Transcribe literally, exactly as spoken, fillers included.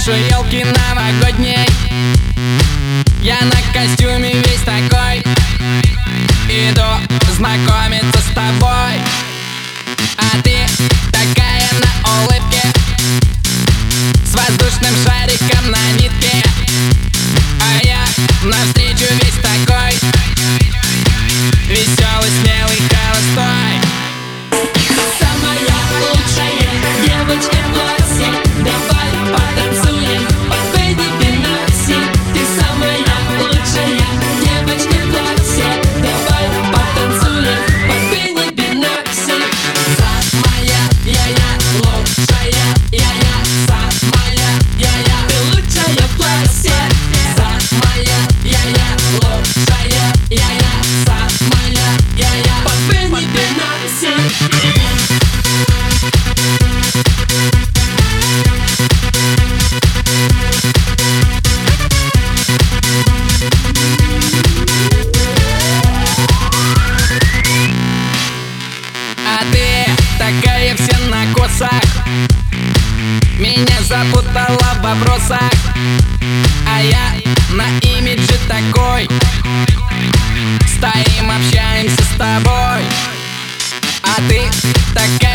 крышу елки новогодней. Я на костюме весь такой, иду знакомиться с тобой. А ты такая на улыбке, с воздушным шариком на нитке. А я навстречу весь такой, веселый, смелый, холостой. Самая лучшая девочка в классе, давай потанцуем под Бэйби Бенасси. Ты самая лучшая девочка в классе, давай потанцуем под Бэйби Бенасси. Самая я-я лучшая, я-я самая я-я, ты лучшая в классе. Самая я-я лучшая, я-я самая я-я под Бэйби Бенасси. А ты такая вся на косах, меня запутала в вопросах. А я на имидже такой, стоим, общаемся с тобой. А ты такая